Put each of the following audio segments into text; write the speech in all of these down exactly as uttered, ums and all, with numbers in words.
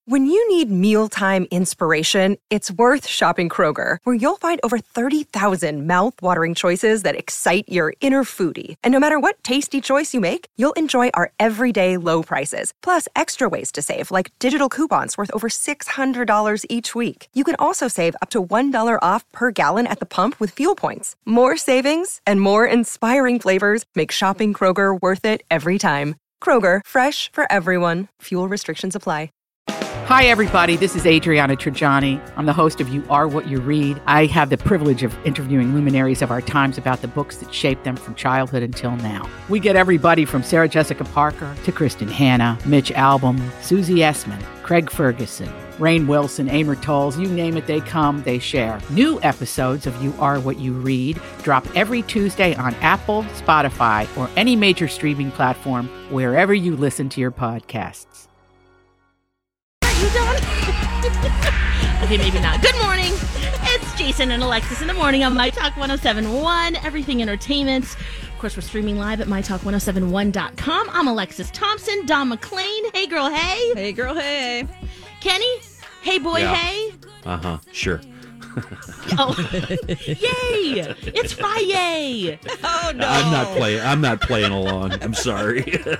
When you need mealtime inspiration, it's worth shopping Kroger, where you'll find over thirty thousand mouth-watering choices that excite your inner foodie. And no matter what tasty choice you make, you'll enjoy our everyday low prices, plus extra ways to save, like digital coupons worth over six hundred dollars each week. You can also save up to one dollar off per gallon at the pump with fuel points. More savings and more inspiring flavors make shopping Kroger worth it every time. Kroger, fresh for everyone. Fuel restrictions apply. Hi, everybody. This is Adriana Trajani. I'm the host of You Are What You Read. I have the privilege of interviewing luminaries of our times about the books that shaped them from childhood until now. We get everybody from Sarah Jessica Parker to Kristen Hanna, Mitch Albom, Susie Essman, Craig Ferguson, Rainn Wilson, Amor Tolls, you name it, they come, they share. New episodes of You Are What You Read drop every Tuesday on Apple, Spotify, or any major streaming platform wherever you listen to your podcasts. You done? Okay, maybe not. Good morning. It's Jason and Alexis in the morning on My Talk one oh seven point one, Everything Entertainment. Of course, we're streaming live at my talk ten seventy-one dot com. I'm Alexis Thompson. Don McClain. Hey, girl, hey. Hey, girl, hey. Kenny. Hey, boy, yeah. hey. Uh-huh, sure. Oh, yay! It's Friday. Oh no! I'm not playing. I'm not playing along. I'm sorry.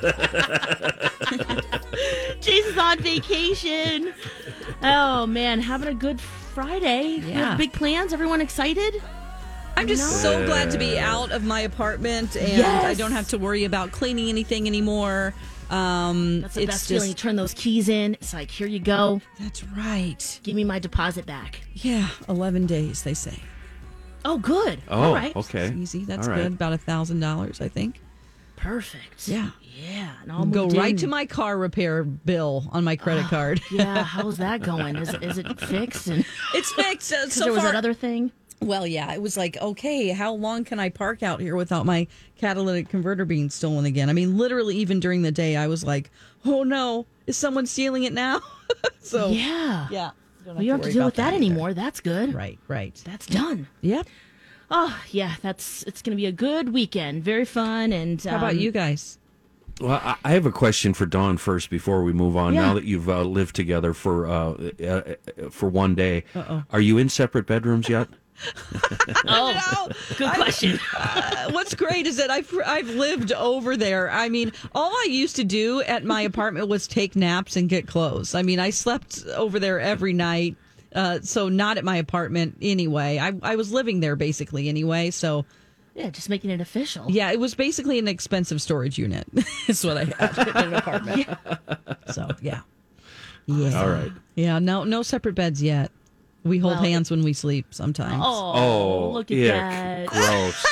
Jason's on vacation. Oh man, having a good Friday. You Yeah. have big plans. Everyone excited? I'm just No. so glad to be out of my apartment and Yes. I don't have to worry about cleaning anything anymore. Um, That's the it's best just, feeling. You turn those keys in. It's like, here you go. That's right. Give me my deposit back. Yeah, eleven days they say. Oh, good. Oh, All right. okay. It's easy. That's All right. good. About a thousand dollars, I think. Perfect. Yeah. Yeah. And I'll Go moved right in. to my car repair bill on my credit card. Yeah. How's that going? Is, is it fixed? And It's fixed. Uh, because so there was far, that other thing. Well, yeah, it was like, okay, how long can I park out here without my catalytic converter being stolen again? I mean, literally, even during the day, I was like, oh no, is someone stealing it now? so, Yeah. yeah. Well, you don't have to deal with that, anymore. That's good. Right, right. That's done. Yep. Oh, yeah. That's it's going to be a good weekend. Very fun. And How about um, you guys? Well, I- I have a question for Dawn first before we move on. Yeah. Now that you've uh, lived together for uh, uh, for one day, Uh-oh. are you in separate bedrooms yet? Oh, good question. Uh, what's great is that I've I've lived over there. I mean, all I used to do at my apartment was take naps and get clothes. I mean, I slept over there every night. Uh, so not at my apartment anyway. I I was living there basically anyway. So Yeah, just making it official. yeah, it was basically an expensive storage unit. Is what I had in an apartment. Yeah. So yeah, yeah. All right. Yeah, no no separate beds yet. We hold Well, hands when we sleep sometimes. Oh, Oh, look at ick. that. Gross.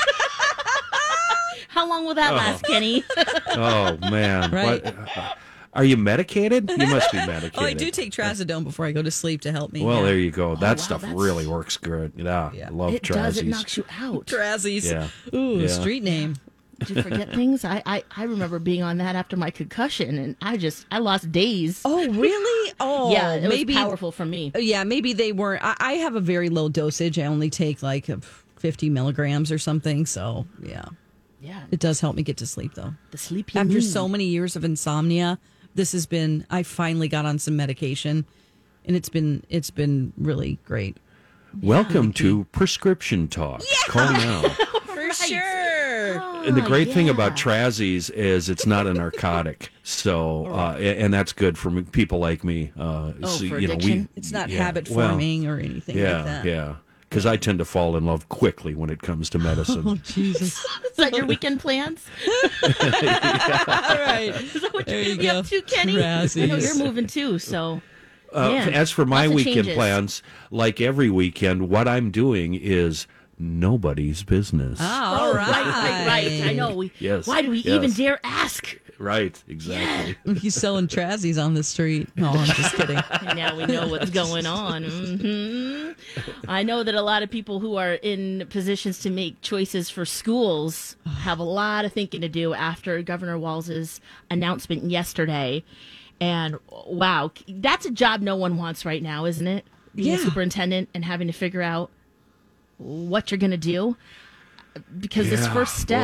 How long will that last, Kenny? Oh man. Right. What? uh, Are you medicated? You must be medicated. Oh, I do take trazodone before I go to sleep to help me. Well, yeah. there you go. That wow, stuff that's- really works good. Yeah, Yeah. love It does. It Trazzies. knocks you out. Trazzies. Yeah. Ooh, Yeah. street name. Do you forget things? I, I, I remember being on that after my concussion, and I just I lost days. Oh, really? Oh, yeah, it maybe was powerful for me. Yeah, maybe they weren't. I, I have a very low dosage. I only take like fifty milligrams or something. So yeah, Yeah, it does help me get to sleep though. the sleep you After need. so many years of insomnia, this has been. I finally got on some medication, and it's been it's been really great. Welcome to Prescription Talk. Call now. For sure. And the great thing yeah. about Trazzies is it's not a narcotic, so uh, and that's good for me- people like me. Uh, Oh, so, for you know, we, addiction? It's not yeah, habit well, forming or anything yeah, like that. yeah. Because I tend to fall in love quickly when it comes to medicine. Jesus. Is that your weekend plans? All right. Is that what There you're you gonna be go. up to, Kenny? I know Razzies. you're moving too, so. Uh, yeah. As for my Lots of weekend changes. plans, like every weekend, what I'm doing is nobody's business. Ah, Oh, all right, right, right. I know. We, Yes, Why do we yes. even dare ask? Right, exactly. He's selling Trazzies on the street. No, I'm just kidding. And now we know what's going on. hmm I know that a lot of people who are in positions to make choices for schools have a lot of thinking to do after Governor Walz's announcement yesterday. And wow, that's a job no one wants right now, isn't it? Being Yeah. a superintendent and having to figure out what you're going to do. Because this Yeah, first step boy.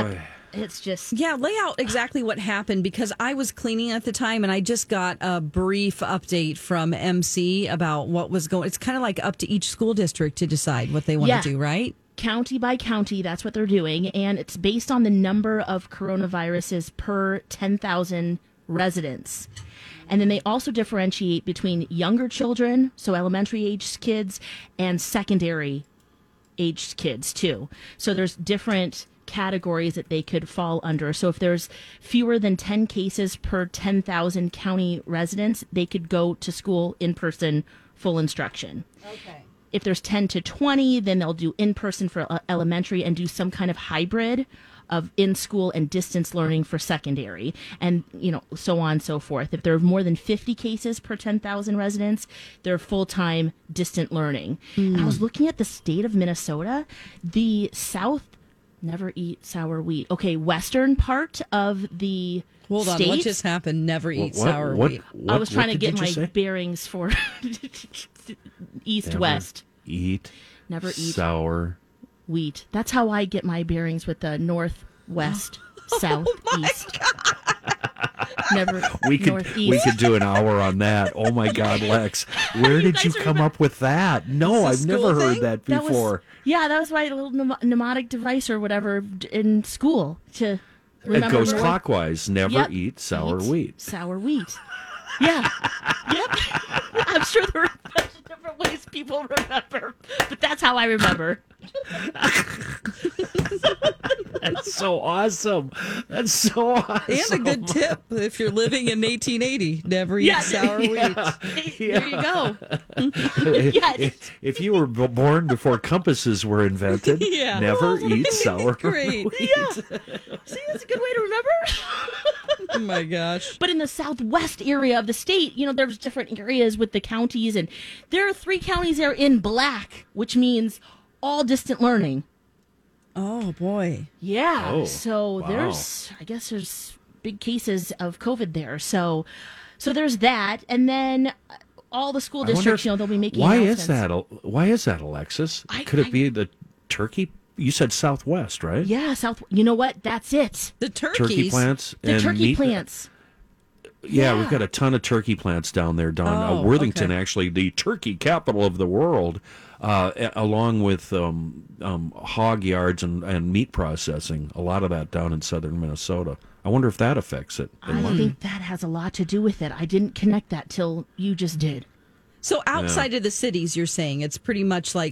it's just Yeah, lay out exactly what happened because I was cleaning at the time and I just got a brief update from M C about what was going. It's kind of like up to each school district to decide what they want Yeah. to do, right? county by county. That's what they're doing, and it's based on the number of coronaviruses per ten thousand residents. And then they also differentiate between younger children, so elementary aged kids, and secondary aged kids too. So there's different categories that they could fall under. So if there's fewer than ten cases per ten thousand county residents, they could go to school in person, full instruction. Okay. If there's ten to twenty, then they'll do in person for uh, elementary and do some kind of hybrid of in school and distance learning for secondary, and you know, so on and so forth. If there are more than fifty cases per ten thousand residents, they're full-time distant learning. Mm. And I was looking at the state of Minnesota, the south, never eat sour wheat. Okay, western part of the Hold on, state. what just happened? Never eat What- sour what- wheat. what- I was trying what to did get you my say? bearings for east Never west. Eat Never eat sour. wheat. That's how I get my bearings with the north, west, south, east. Never We could northeast. we could do an hour on that. Oh my God, Lex, where You did you guys come remember- up with that? No, I've Is this a never school heard thing? that That was- before. yeah, that was my little mnem- mnemonic device or whatever d- in school to It remember. goes where- clockwise. Never Yep. eat sour Eat wheat. Sour wheat. Yeah. Yep. I'm sure there are a bunch of different ways people remember, but that's how I remember. That's so awesome. That's so awesome. And a good tip if you're living in eighteen eighty, never eat Yeah. sour wheat. There you go. Yeah. if, if you were b- born before compasses were invented, Yeah. never eat sour Great. wheat. Yeah. See, that's a good way to remember. Oh my gosh. But in the southwest area of the state, you know, there's different areas with the counties, and there are three counties that are in black, which means all distant learning. Oh boy. Yeah. Oh, so wow. there's, I guess there's big cases of COVID there. So, so there's that, and then uh, all the school I wonder districts, if- you know, they'll be making. Why is announcements. that? Al- Why is that, Alexis? I- Could it I- be the turkey? You said Southwest, right? Yeah, south. You know what? That's it. The turkeys. Turkey plants The and turkey meat. plants. Yeah, Yeah. we've got a ton of turkey plants down there, Don. Uh, Oh, Worthington, okay. actually, the turkey capital of the world, uh, a- along with um, um, hog yards and, and meat processing. A lot of that down in southern Minnesota. I wonder if that affects it. I think that has a lot to do with it. I didn't connect that till you just did. So outside of the cities, you're saying it's pretty much like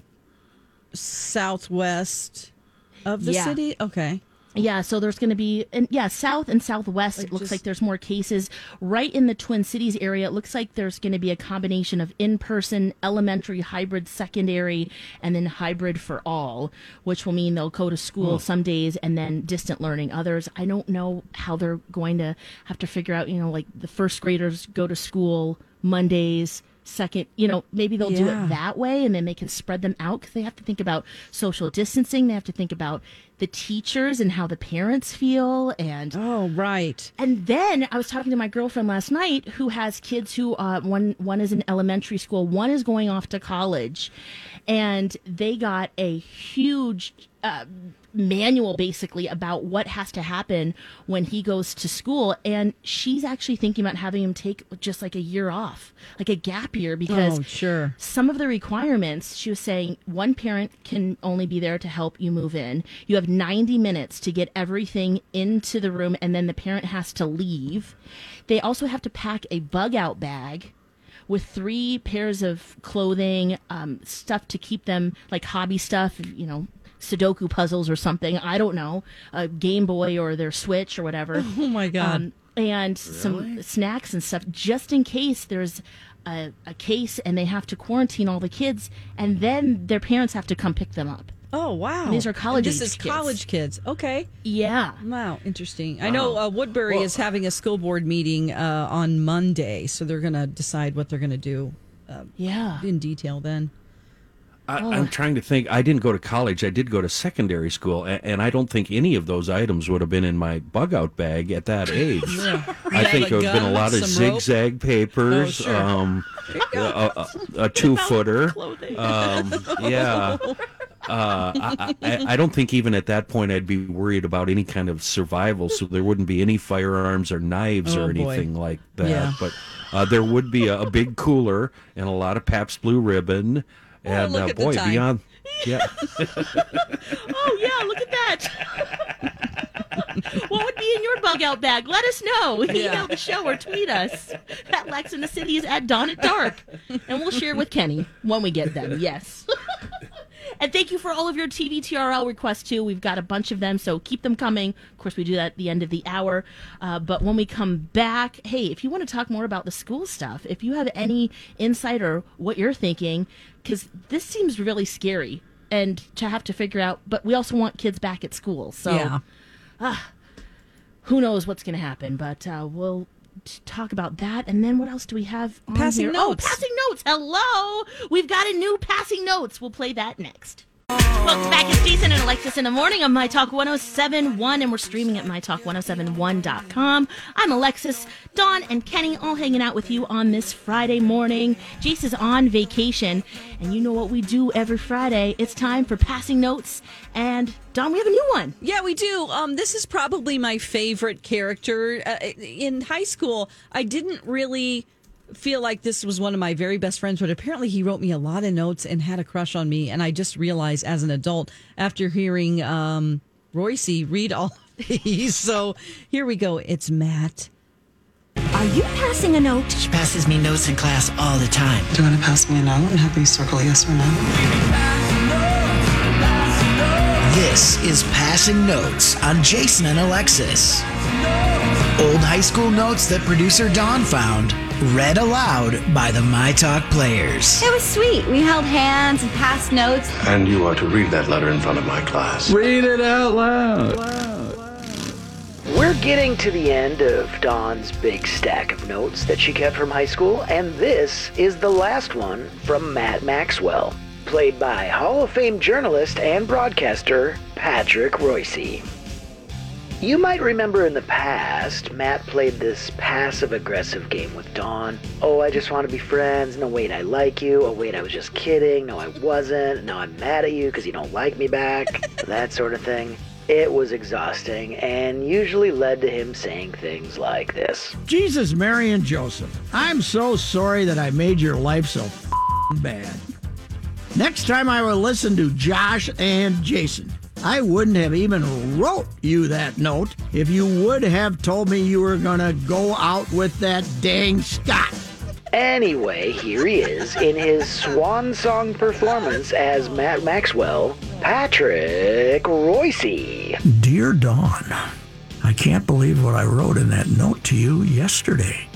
southwest of the Yeah. city? Okay. Yeah, so there's going to be, and yeah, south and southwest. Like it looks just- like there's more cases. Right in the Twin Cities area, it looks like there's going to be a combination of in-person, elementary, hybrid, secondary, and then hybrid for all, which will mean they'll go to school some days and then distant learning others. I don't know how they're going to have to figure out, you know, like the first graders go to school Mondays, second, you know, maybe they'll do Yeah. it that way, and then they can spread them out because they have to think about social distancing. They have to think about the teachers and how the parents feel, and Oh, right. and then I was talking to my girlfriend last night who has kids who uh, one one is in elementary school, one is going off to college, and they got a huge uh, manual basically about what has to happen when he goes to school, and she's actually thinking about having him take just like a year off, like a gap year, because Oh, sure. some of the requirements, she was saying one parent can only be there to help you move in. You have ninety minutes to get everything into the room, and then the parent has to leave. They also have to pack a bug out bag with three pairs of clothing, um, stuff to keep them, like hobby stuff, you know, Sudoku puzzles or something. I don't know, a Game Boy or their Switch or whatever. Oh my God. Um, and some snacks and stuff just in case there's a, a case and they have to quarantine all the kids, and then their parents have to come pick them up. Oh, wow. These are college This age is kids. college kids. Okay. Yeah. Wow, interesting. I know uh, Woodbury is having a school board meeting uh, on Monday, so they're going to decide what they're going to do Yeah. in detail then. I, Oh. I'm trying to think. I didn't go to college. I did go to secondary school, and, and I don't think any of those items would have been in my bug out bag at that age. I think a it would have been a gun, lot of some rope? zigzag papers, Oh, sure. um, a, a, a two footer. Um, yeah. uh, I, I, I don't think even at that point I'd be worried about any kind of survival, so there wouldn't be any firearms or knives Oh, or boy. anything like that. Yeah. But uh, there would be a, a big cooler and a lot of Pabst Blue Ribbon. And look uh, at the boy, time. beyond. Yeah. Oh, yeah, look at that. What would be in your bug out bag? Let us know. Yeah. Email the show or tweet us at Lex in the City is at Dawn at Dark. And we'll share with Kenny when we get them. Yes. And thank you for all of your T V T R L requests, too. We've got a bunch of them, so keep them coming. Of course, we do that at the end of the hour. Uh, but when we come back, hey, if you want to talk more about the school stuff, if you have any insight or what you're thinking, because this seems really scary and to have to figure out, but we also want kids back at school. So Yeah. who knows what's going to happen, but uh, we'll t- talk about that. And then what else do we have on Passing here? notes. Oh, passing notes. Hello. We've got a new passing notes. We'll play that next. Welcome back. It's Jason and Alexis in the morning on My Talk one oh seven point one, and we're streaming at my talk one oh seven one dot com. I'm Alexis, Dawn, and Kenny all hanging out with you on this Friday morning. Jace is on vacation, and you know what we do every Friday. It's time for passing notes, and Dawn, we have a new one. Yeah, we do. Um, this is probably my favorite character. Uh, in high school, I didn't really feel like this was one of my very best friends, but apparently he wrote me a lot of notes and had a crush on me. And I just realized as an adult, after hearing um, Royce read all of these. So here we go. It's Matt. Are you passing a note? She passes me notes in class all the time. Do you want to pass me a note and have me circle yes or no? This is Passing Notes on Jason and Alexis. Old high school notes that producer Dawn found, read aloud by the My Talk players. It was sweet. We held hands and passed notes. And you are to read that letter in front of my class. Read it out loud. We're getting to the end of Dawn's big stack of notes that she kept from high school, and this is the last one from Matt Maxwell, played by Hall of Fame journalist and broadcaster Patrick Royce. You might remember in the past, Matt played this passive-aggressive game with Dawn. Oh, I just want to be friends. No, wait, I like you. Oh, wait, I was just kidding. No, I wasn't. No, I'm mad at you because you don't like me back. That sort of thing. It was exhausting and usually led to him saying things like this. Jesus, Mary, and Joseph, I'm so sorry that I made your life so f***ing bad. Next time I will listen to Josh and Jason. I wouldn't have even wrote you that note if you would have told me you were going to go out with that dang Scott. Anyway, here he is in his swan song performance as Matt Maxwell, Patrick Royce. Dear Dawn, I can't believe what I wrote in that note to you yesterday.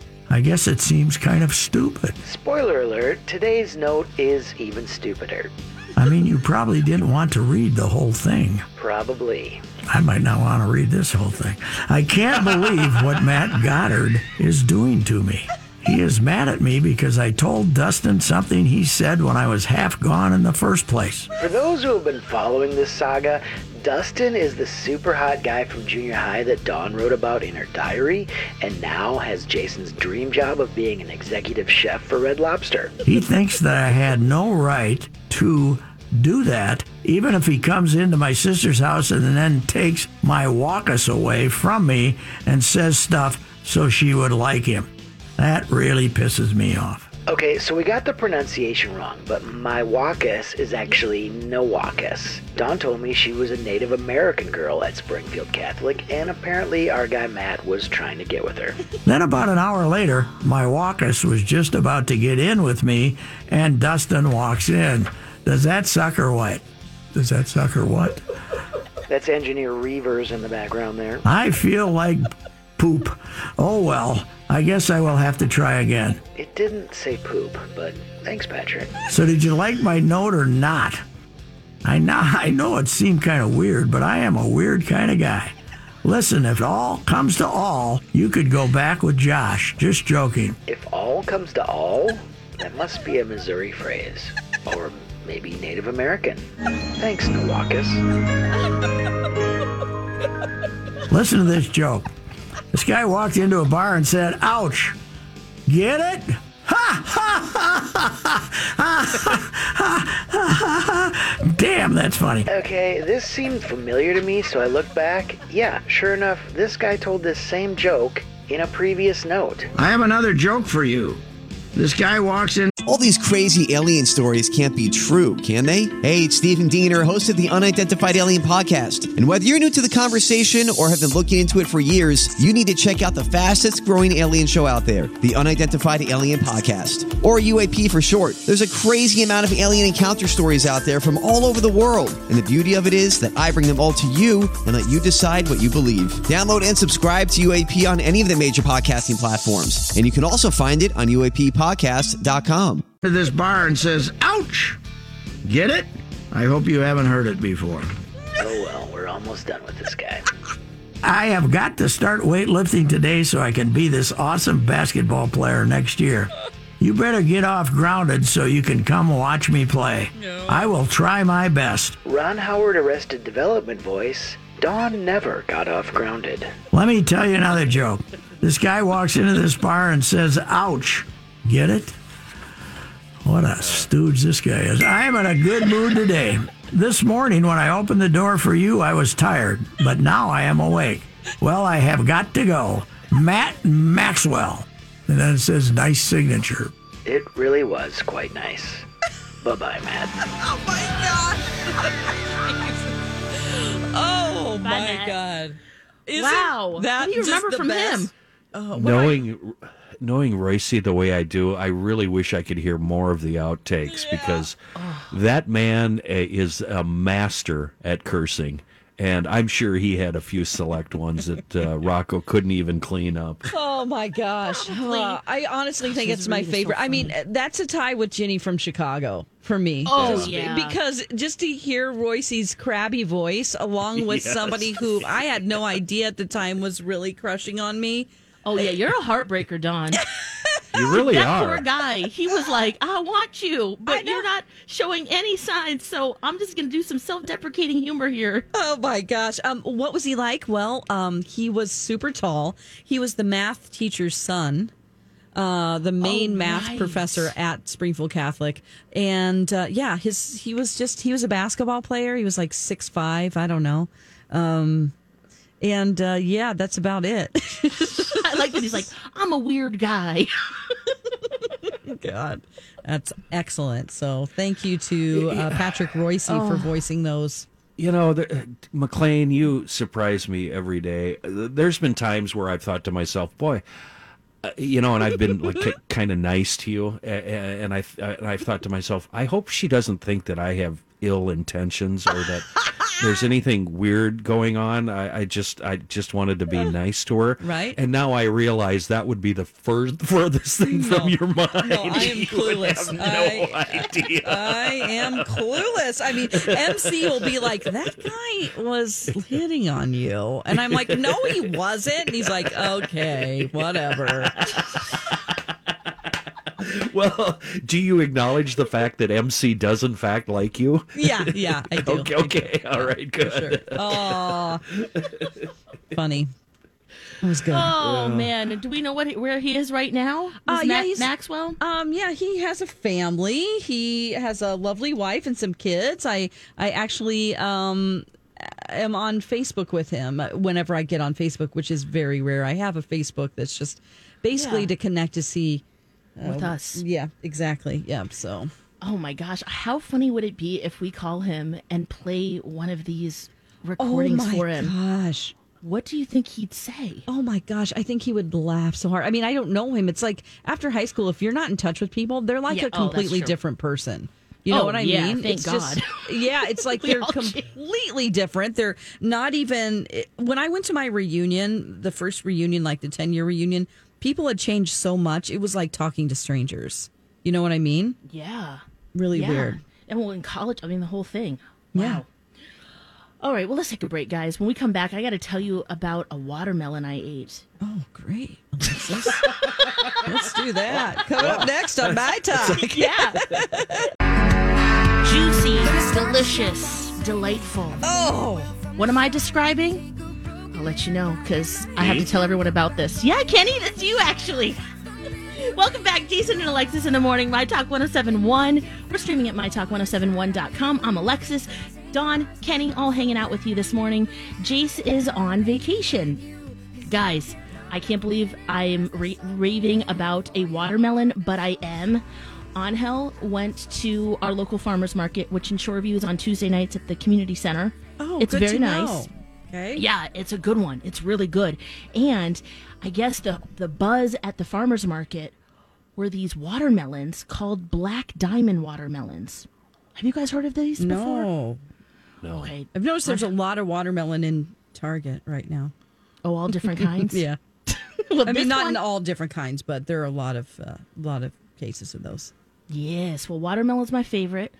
I guess it seems kind of stupid. Spoiler alert, today's note is even stupider. I mean, you probably didn't want to read the whole thing. Probably. I might not want to read this whole thing. I can't believe what Matt Goddard is doing to me. He is mad at me because I told Dustin something he said when I was half gone in the first place. For those who have been following this saga, Dustin is the super hot guy from junior high that Dawn wrote about in her diary, and now has Jason's dream job of being an executive chef for Red Lobster. He thinks that I had no right to do that, even if he comes into my sister's house and then takes my Walkus away from me and says stuff so she would like him. That really pisses me off. Okay, so we got the pronunciation wrong, but my Walkus is actually Nowakis. Dawn told me she was a Native American girl at Springfield Catholic, and apparently our guy Matt was trying to get with her. Then about an hour later, my Walkus was just about to get in with me, and Dustin walks in. Does that sucker what? Does that sucker what? That's Engineer Reavers in the background there. I feel like poop. Oh well, I guess I will have to try again. It didn't say poop, but thanks, Patrick. So did you like my note or not? I know, I know it seemed kind of weird, but I am a weird kind of guy. Listen, if all comes to all, you could go back with Josh. Just joking. If all comes to all, that must be a Missouri phrase. Or maybe Native American. Thanks, Nowakis. Listen to this joke. This guy walked into a bar and said, ouch. Get it? Ha ha ha ha ha ha ha. Damn, that's funny. Okay, this seemed familiar to me, so I looked back. Yeah, sure enough, this guy told this same joke in a previous note. I have another joke for you. This guy walks in. All these crazy alien stories can't be true, can they? Hey, it's Stephen Diener, host of the Unidentified Alien Podcast. And whether you're new to the conversation or have been looking into it for years, you need to check out the fastest growing alien show out there, the Unidentified Alien Podcast, or U A P for short. There's a crazy amount of alien encounter stories out there from all over the world. And the beauty of it is that I bring them all to you and let you decide what you believe. Download and subscribe to U A P on any of the major podcasting platforms. And you can also find it on U A P podcast dot com. To this bar and says, ouch! Get it? I hope you haven't heard it before. Oh well, we're almost done with this guy. I have got to start weightlifting today so I can be this awesome basketball player next year. You better get off grounded so you can come watch me play. No. I will try my best. Ron Howard Arrested Development voice. Dawn never got off grounded. Let me tell you another joke. This guy walks into this bar and says, ouch. Get it? What a stooge this guy is. I am in a good mood today. This morning when I opened the door for you, I was tired, but now I am awake. Well, I have got to go. Matt Maxwell. And then it says, nice signature. It really was quite nice. Bye-bye, Matt. Oh, my God. oh, Bye, my Matt. God. Isn't wow. That what do you remember from best? him? Oh, knowing... I- Knowing Royce the way I do, I really wish I could hear more of the outtakes yeah. because oh. that man is a master at cursing. And I'm sure he had a few select ones that uh, Rocco couldn't even clean up. Oh, my gosh. Uh, I honestly think it's my favorite. So I mean, that's a tie with Ginny from Chicago for me. Oh, yeah. Because just to hear Royce's crabby voice along with yes. somebody who I had no idea at the time was really crushing on me. Oh, yeah, you're a heartbreaker, Don. You really that are. That poor guy. He was like, I want you, but you're not showing any signs, so I'm just going to do some self-deprecating humor here. Oh, my gosh. Um, what was he like? Well, um, he was super tall. He was the math teacher's son, uh, the main oh, math right. professor at Springfield Catholic. And, uh, yeah, his he was just, he was a basketball player. He was like six five, I don't know. Um, and, uh, yeah, that's about it. I like that he's like, I'm a weird guy. God, that's excellent. So thank you to uh, Patrick Royce oh. for voicing those. You know, the, McLean, you surprise me every day. There's been times where I've thought to myself, boy, uh, you know, and I've been like k- kind of nice to you, and I and I've thought to myself, I hope she doesn't think that I have ill intentions or that there's anything weird going on. I, I just I just wanted to be nice to her. Right. And now I realize that would be the first furthest thing no, from your mind. No, I am you clueless. Have no I, idea. I am clueless. I mean, M C will be like, that guy was hitting on you. And I'm like, no, he wasn't. And he's like, okay, whatever. Well, do you acknowledge the fact that M C does in fact like you? Yeah, yeah, I do. Okay, okay. Do. All right, good. Sure. Oh, funny. That was good. Oh yeah. Man, do we know what where he is right now? Is uh, yeah, he's, Maxwell. Um, yeah, he has a family. He has a lovely wife and some kids. I, I actually um am on Facebook with him whenever I get on Facebook, which is very rare. I have a Facebook that's just basically yeah. to connect to see. Uh, with us. Yeah, exactly. Yeah, so. Oh my gosh, how funny would it be if we call him and play one of these recordings oh my for him? Gosh. What do you think he'd say? Oh my gosh, I think he would laugh so hard. I mean, I don't know him. It's like after high school, if you're not in touch with people, they're like yeah, a completely oh, different person. You know oh, what I yeah, mean? Thank it's God. Just, yeah, it's like they're completely different. They're not even. When I went to my reunion, the first reunion, like the ten-year reunion, people had changed so much. It was like talking to strangers. You know what I mean? Yeah. Really yeah. weird. And well, in college, I mean, the whole thing. Wow. Yeah. All right, well, let's take a break, guys. When we come back, I got to tell you about a watermelon I ate. Oh, great. Let's, let's do that. Coming up next on My Talk. Yeah. Juicy, delicious, delightful. Oh. What am I describing? I'll let you know, because I have to tell everyone about this. Yeah, Kenny, that's you, actually. Welcome back, Jason and Alexis in the morning, My Talk one oh seven point one. We're streaming at my talk one oh seven one dot com. I'm Alexis. Dawn, Kenny, all hanging out with you this morning. Jace is on vacation. Guys, I can't believe I am ra- raving about a watermelon, but I am. Angel went to our local farmers market, which in Shoreview is on Tuesday nights at the community center. Oh, it's good very to know. nice. Okay. Yeah, it's a good one. It's really good. And I guess the the buzz at the farmers market were these watermelons called Black Diamond watermelons. Have you guys heard of these no. before? No. Okay. I've noticed there's a lot of watermelon in Target right now. Oh, all different kinds? Yeah. Well, I this mean, not one- in all different kinds, but there are a lot of uh, lot of cases of those. Yes. Well, watermelon's my favorite.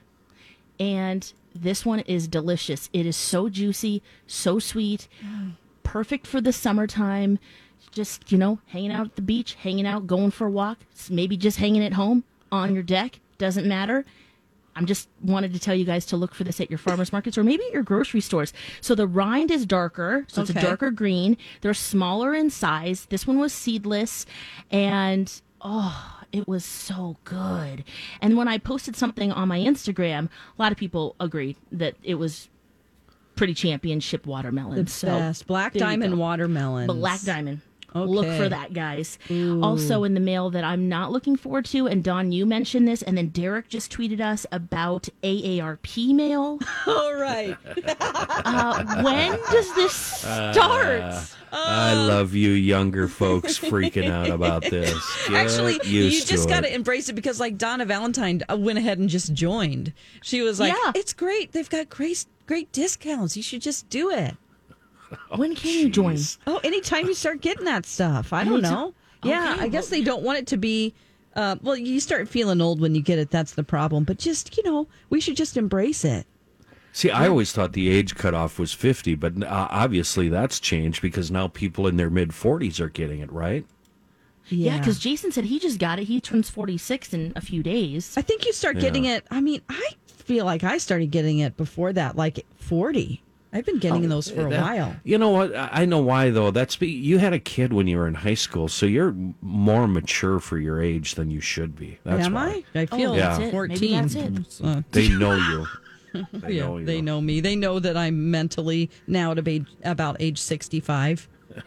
And this one is delicious. It is so juicy, so sweet, perfect for the summertime. Just, you know, hanging out at the beach, hanging out, going for a walk, maybe just hanging at home on your deck. Doesn't matter. I'm just wanted to tell you guys to look for this at your farmers markets or maybe at your grocery stores. So the rind is darker, so it's Okay. a darker green. They're smaller in size. This one was seedless, and oh, it was so good. And when I posted something on my Instagram, a lot of people agreed that it was pretty championship watermelon. The so best. Black there you Diamond go. watermelons. Black Diamond. Okay. Look for that, guys. Ooh. Also in the mail that I'm not looking forward to, and Dawn, you mentioned this, and then Derek just tweeted us about A A R P mail. All right. uh, when does this start? Uh, I love you younger folks freaking out about this. Get Actually, you used just to got it. to embrace it because, like, Donna Valentine went ahead and just joined. She was like, Yeah. it's great. They've got great, great discounts. You should just do it. When can you join? Oh, anytime you start getting that stuff. I don't Anytime- know. Yeah, Okay, I guess well- they don't want it to be. Uh, well, you start feeling old when you get it. That's the problem. But just, you know, we should just embrace it. See, I always thought the age cutoff was fifty, but uh, obviously that's changed because now people in their mid forties are getting it, right? Yeah, because Jason said he just got it. He turns forty-six in a few days. I think you start Yeah. getting it. I mean, I feel like I started getting it before that, like forty. I've been getting those for a That- while. You know what? I I know why though. That's be, you had a kid when you were in high school, so you're more mature for your age than you should be. That's Am why. I? I feel Oh, that's it. Maybe fourteen. that's it. So- They know you. They yeah, know you. they know me. They know that I'm mentally now at age, about age sixty-five.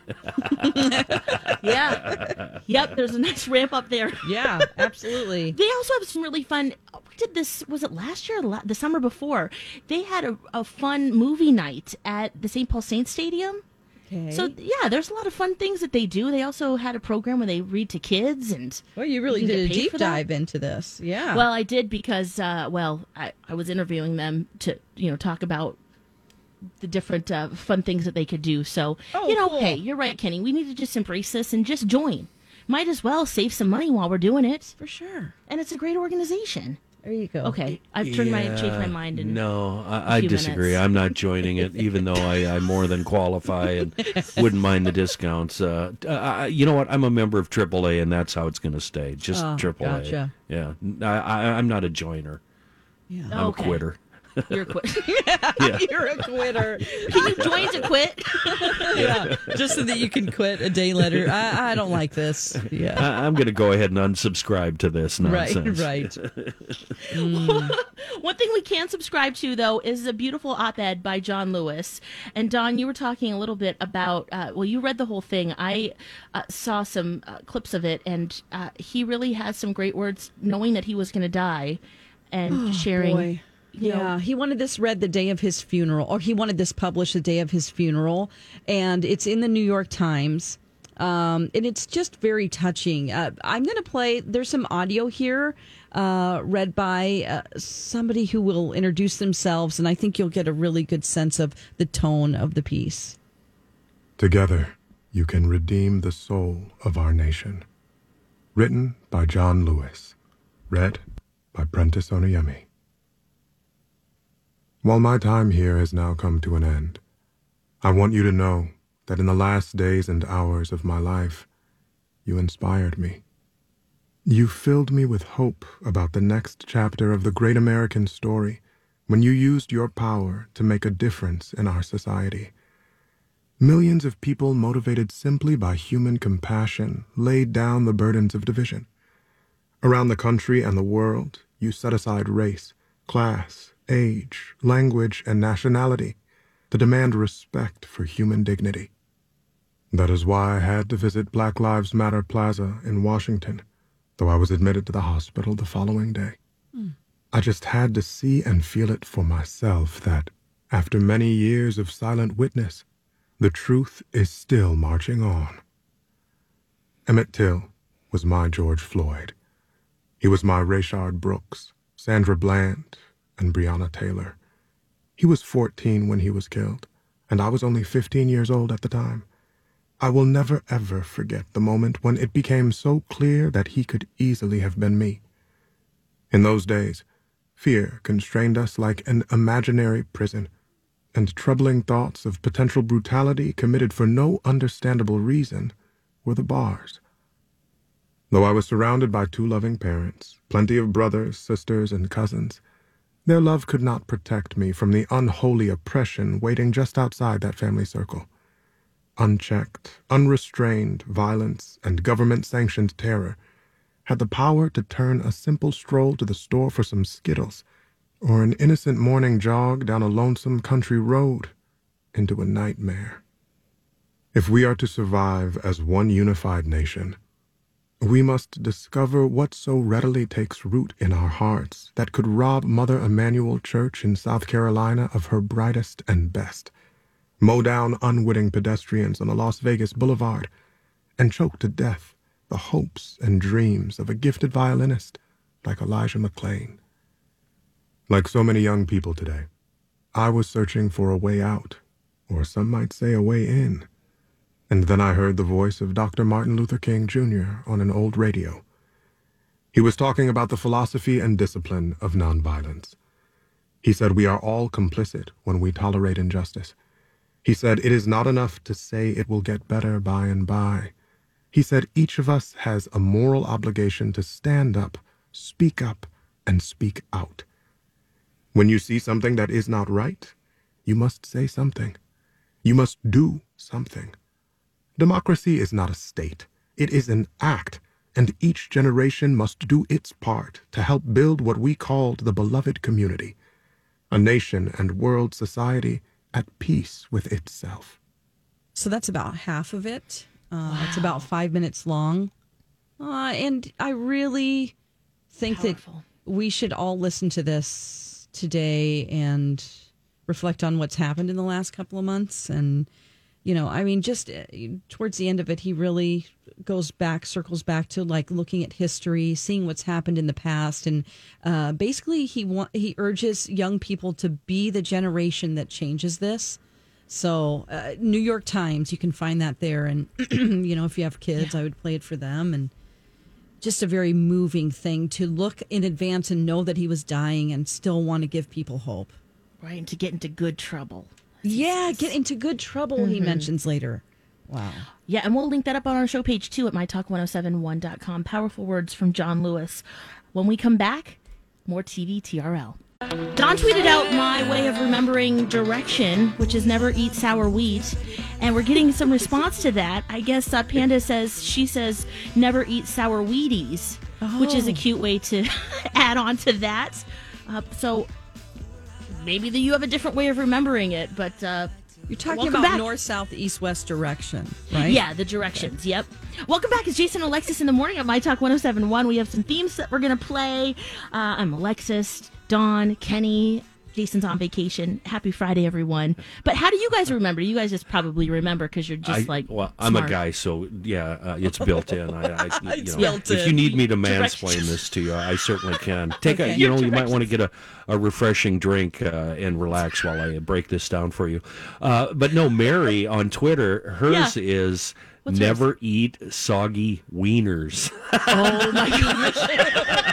Yeah. Yep, there's a nice ramp up there. Yeah, absolutely. They also have some really fun. We did this. Was it last year or la- the summer before? They had a, a fun movie night at the Saint Paul Saints Stadium. Okay. So yeah, there's a lot of fun things that they do. They also had a program where they read to kids, and Well, you really you can did a get paid deep for that. dive into this. Yeah. Well, I did because uh, well, I, I was interviewing them to you know talk about the different uh, fun things that they could do. So Oh, you know, cool. hey, you're right, Kenny. We need to just embrace this and just join. Might as well save some money while we're doing it, for sure. and it's a great organization. There you go. Okay, I've turned my Yeah, changed my mind. In no, a I, I few disagree. minutes. I'm not joining it, even though I, I more than qualify and wouldn't mind the discounts. Uh, uh, you know what? I'm a member of triple A, and that's how it's going to stay. Just Oh, triple A. gotcha. Yeah, I, I, I'm not a joiner. Yeah. I'm Okay. a quitter. You're a quit. Yeah. You're a quitter. Can you join to quit? Yeah. Just so that you can quit a day later. I, I don't like this. Yeah. I, I'm going to go ahead and unsubscribe to this nonsense. Right, right. One thing we can subscribe to, though, is a beautiful op-ed by John Lewis. And Don, you were talking a little bit about. Uh, well, you read the whole thing. I uh, saw some uh, clips of it, and uh, he really had some great words, knowing that he was going to die, and sharing. Boy. You know, Yeah, he wanted this read the day of his funeral, or he wanted this published the day of his funeral, and it's in the New York Times, um, and it's just very touching. Uh, I'm going to play. There's some audio here, uh, read by uh, somebody who will introduce themselves, and I think you'll get a really good sense of the tone of the piece. Together, you can redeem the soul of our nation. Written by John Lewis. Read by Prentice Oniyemi. While my time here has now come to an end, I want you to know that in the last days and hours of my life, you inspired me. You filled me with hope about the next chapter of the great American story when you used your power to make a difference in our society. Millions of people motivated simply by human compassion laid down the burdens of division. Around the country and the world, you set aside race, class, age, language, and nationality to demand respect for human dignity. That is why I had to visit Black Lives Matter Plaza in Washington, though I was admitted to the hospital the following day. Mm. I just had to see and feel it for myself that, after many years of silent witness, the truth is still marching on. Emmett Till was my George Floyd. He was my Rayshard Brooks, Sandra Bland, and Breonna Taylor. He was fourteen when he was killed, and I was only fifteen years old at the time. I will never ever forget the moment when it became so clear that he could easily have been me. In those days, fear constrained us like an imaginary prison, and troubling thoughts of potential brutality committed for no understandable reason were the bars. Though I was surrounded by two loving parents, plenty of brothers, sisters, and cousins, their love could not protect me from the unholy oppression waiting just outside that family circle. Unchecked, unrestrained violence and government-sanctioned terror had the power to turn a simple stroll to the store for some Skittles or an innocent morning jog down a lonesome country road into a nightmare. If we are to survive as one unified nation, we must discover what so readily takes root in our hearts that could rob Mother Emanuel Church in South Carolina of her brightest and best, mow down unwitting pedestrians on a Las Vegas boulevard, and choke to death the hopes and dreams of a gifted violinist like Elijah McClain. Like so many young people today, I was searching for a way out, or some might say a way in. And then I heard the voice of Doctor Martin Luther King Junior on an old radio. He was talking about the philosophy and discipline of nonviolence. He said we are all complicit when we tolerate injustice. He said it is not enough to say it will get better by and by. He said each of us has a moral obligation to stand up, speak up, and speak out. When you see something that is not right, you must say something. You must do something. Democracy is not a state. It is an act, and each generation must do its part to help build what we called the beloved community, a nation and world society at peace with itself. So that's about half of it. Uh, wow. It's about five minutes long. Uh, and I really think Powerful. that we should all listen to this today and reflect on what's happened in the last couple of months. And, you know, I mean, just uh, towards the end of it, he really goes back, circles back to like looking at history, seeing what's happened in the past. And uh, basically he wa- he urges young people to be the generation that changes this. So uh, New York Times, you can find that there. And, you know, if you have kids, yeah. I would play it for them. And just a very moving thing to look in advance and know that he was dying and still want to give people hope. Right, and to get into good trouble. Yeah, get into good trouble, mm-hmm. he mentions later. Wow. Yeah, and we'll link that up on our show page, too, at my talk ten seventy-one dot com. Powerful words from John Lewis. When we come back, more T V T R L. Don tweeted out my way of remembering direction, which is never eat sour wheat. And we're getting some response to that. I guess uh, Panda says, she says, never eat sour Wheaties, oh. which is a cute way to add on to that. Uh, so maybe the, you have a different way of remembering it, but uh, you're talking about back. north, south, east, west direction, right? Yeah, the directions. Okay. Yep. Welcome back. It's Jason and Alexis in the morning at My Talk ten seventy-one. We have some themes that we're going to play. Uh, I'm Alexis, Dawn, Kenny. Jason's on vacation. Happy Friday, everyone. But how do you guys remember? You guys just probably remember because you're just I, like Well, I'm smart. a guy, so yeah, uh, it's built in. I, I, you it's know, built if in. you need me to mansplain this to you, I certainly can. Take okay. a, you know, you might want to get a, a refreshing drink uh, and relax while I break this down for you. Uh, but no, Mary on Twitter, hers yeah. is What's never hers? eat soggy wieners. Oh my gosh.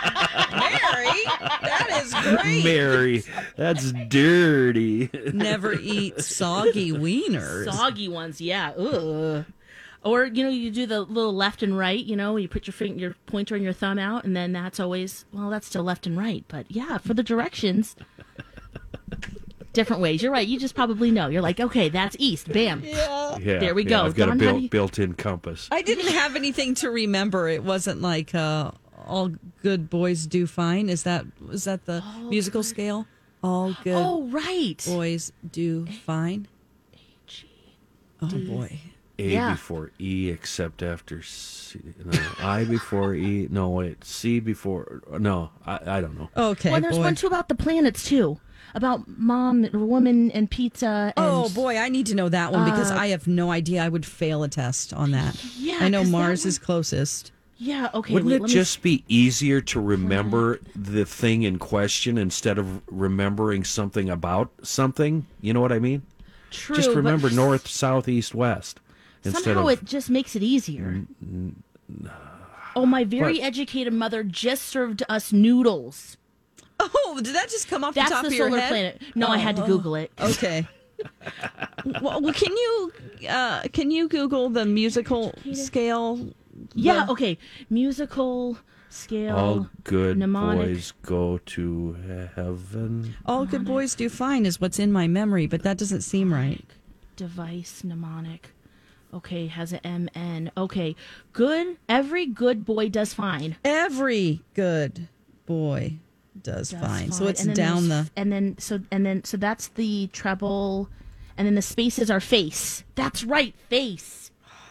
That is great. Mary, that's dirty. Never eat soggy wieners. Soggy ones, yeah. Ugh. Or, you know, you do the little left and right, you know, you put your finger, your pointer and your thumb out, and then that's always, well, that's still left and right. But, yeah, for the directions, different ways. You're right. You just probably know. You're like, okay, that's east. Bam. Yeah. yeah there we yeah, go. I've got Dawn, a built, you... built-in compass. I didn't have anything to remember. It wasn't like... Uh, All good boys do fine. Is that is that the oh, musical scale? All good. Oh, right. Boys do fine. Oh, boy. A Yeah. before E, except after C. No, I before E. No, wait. C before. No, I, I don't know. Okay. Well, there's boy. one too about the planets too, about mom, woman, and pizza. And, Oh boy, I need to know that one because Uh, I have no idea. I would fail a test on that. Yeah, I know 'cause that Mars one- is closest. Yeah. Okay. Wouldn't wait, it let me just be easier to remember the thing in question instead of remembering something about something? You know what I mean? True, Just but remember north, south, east, west. Instead somehow of it just makes it easier. Oh, my very But- educated mother just served us noodles. Oh, did that just come off That's the top the of your solar head? planet. No, I had to Oh, Google it. Okay. well, well, can you uh, can you Google the musical scale? Yeah. The- Okay. Musical scale. all good mnemonic. boys go to heaven. All good boys do fine is what's in my memory, but that doesn't seem right. Device mnemonic. Okay, has an M N. Okay, good. Every good boy does fine. Every good boy does, Does fine. So it's And then down the. there's- and then so and then so that's the treble, and then the spaces are face. That's right, face.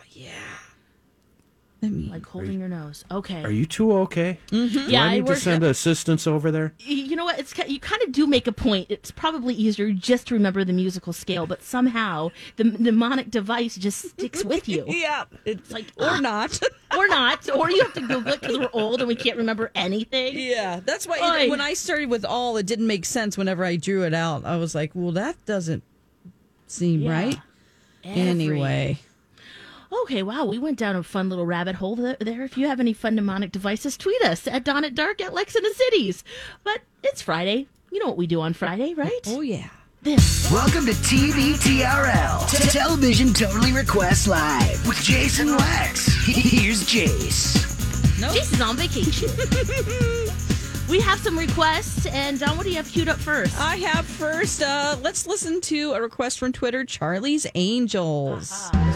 Let me. Like holding your nose. Okay. Are you two okay? Mm-hmm. Do Yeah, I I need to work- send assistance over there? You know what? It's ki- you kind of do make a point. It's probably easier just to remember the musical scale, but somehow the mnemonic device just sticks with you. Yeah, It's like or not. or not, or you have to Google it because we're old and we can't remember anything. Yeah, that's why Oy. even when I started with all, it didn't make sense whenever I drew it out. I was like, well, that doesn't seem Yeah. right. Every- Anyway. Okay, wow, we went down a fun little rabbit hole th- there. If you have any fun mnemonic devices, tweet us at Dawn at Dark at Lex in the Cities. But it's Friday. You know what we do on Friday, right? Oh, yeah. This. Welcome to T V T R L, T- Television Totally Request Live with Jason Lex. Here's Jace. Nope. Jason's on vacation. We have some requests, and Don, what do you have queued up first? I have first, uh, let's listen to a request from Twitter, Charlie's Angels. Uh-huh.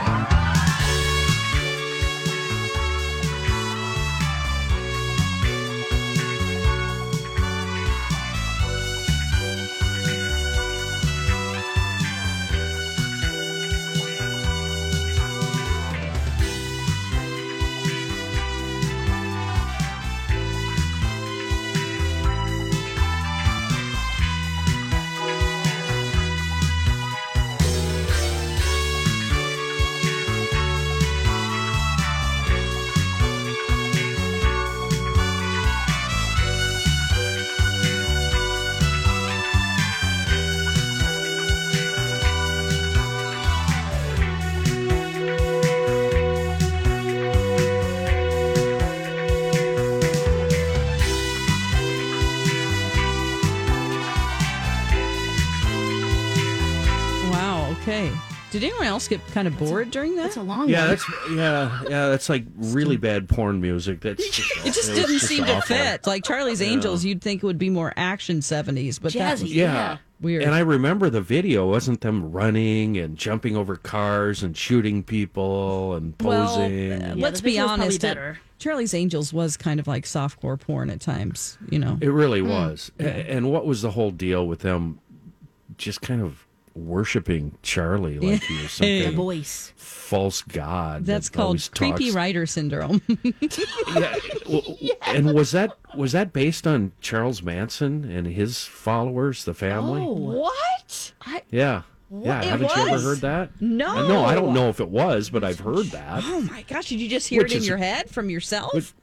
Wow, okay. Did anyone else get kind of bored during that? That's a long Yeah, one. that's yeah, yeah. That's like really bad porn music. That's just, It just it's didn't just seem to awful. fit. Like Charlie's Yeah. Angels, you'd think it would be more action seventies, but that Jazzy, was Yeah. yeah. weird. And I remember the video. Wasn't them running and jumping over cars and shooting people and well, posing? uh, and- Yeah, let's the be visual's probably honest. it- better. Charlie's Angels was kind of like softcore porn at times, you know. It really Hmm. was. A- And what was the whole deal with them just kind of worshiping Charlie like he was The something voice. false god? That's that called always creepy talks- writer syndrome. Yeah. w- And was that was that based on Charles Manson and his followers, the family? Oh. What? I, Yeah. Yeah, It haven't you ever was? heard that? No. Uh, No, I don't know if it was, but I've heard that. Oh my gosh, did you just hear Which it in is- your head from yourself? Which-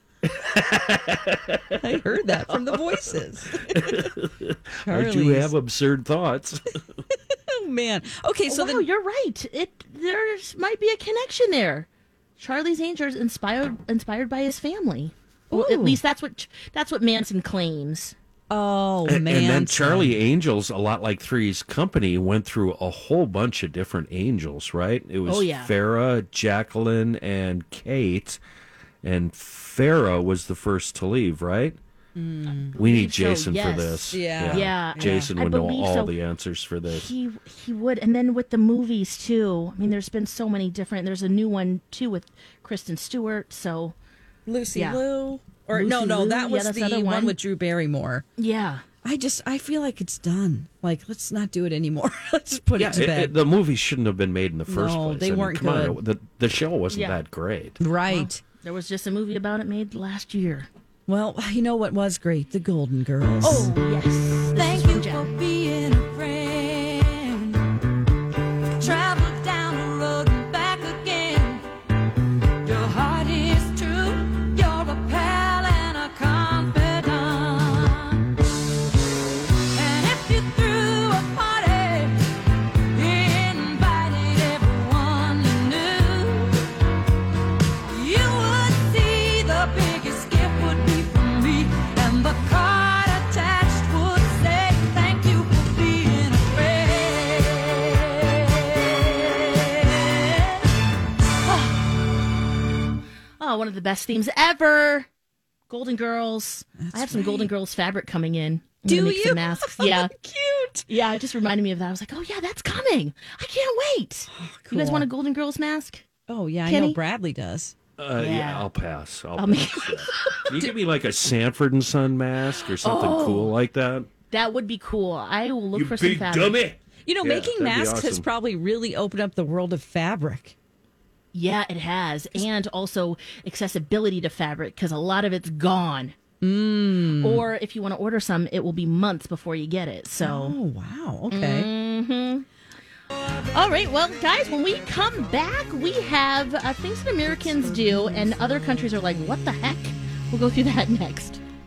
I heard that from the voices. I do Charlie's. have absurd thoughts. Oh man. Okay, so wow, then you're right. It there's might be a connection there. Charlie's Angels inspired inspired by his family. Well, at Ooh. least that's what that's what Manson claims. Oh And, man. and then Charlie Angels, a lot like Three's Company, went through a whole bunch of different angels, right? It was Oh, yeah. Farrah, Jacqueline, and Kate. And Farrah was the first to leave, right? Mm. We need so, Jason yes. for this. Yeah. Yeah. Jason I would know believe all so. the answers for this. He he would, and then with the movies too. I mean, there's been so many different. There's a new one too with Kristen Stewart. So Lucy Yeah. Liu. Or Lucy no, no, Liu, that yeah, was that's the the other one. one. with Drew Barrymore. yeah, I just, I feel like it's done. Like, let's not do it anymore. Let's put yeah, it to bed. It, it, the movie shouldn't have been made in the first No, place. they I mean, weren't come good. On, it- the, the show wasn't Yeah. that great. Right. Well, there was just a movie about it made last year. Well, you know what was great? The Golden Girls. Oh, yes. Thank you for being a friend. Travel down the road and back again. Your heart is true. You're a pal and a confidant. And if you threw a party, invited everyone you knew, you would see the biggest gift would be from me, and the card attached would say, thank you for being a friend. Oh, one of the best themes ever. Golden Girls. That's I have some right. Golden Girls fabric coming in. I'm Do gonna make you? some masks. Yeah. Cute. Yeah, it just reminded me of that. I was like, oh, yeah, that's coming. I can't wait. You guys cool. want a Golden Girls mask? Oh, yeah, I Kenny? know Bradley does. Uh, yeah. Yeah. I'll pass. I'll, I'll pass. make- yeah. Can you give me like a Sanford and Son mask or something Oh. cool like that? That would be cool. I will look you for some big fabric. dummy! You know, Yeah, making that'd be masks has awesome. probably really opened up the world of fabric. Yeah, it has. And also accessibility to fabric because a lot of it's gone. Mm. Or if you want to order some, it will be months before you get it. So. Oh, wow. Okay. Mm-hmm. All right, well, guys, when we come back, we have uh, things that Americans do, and other countries are like, what the heck? We'll go through that next.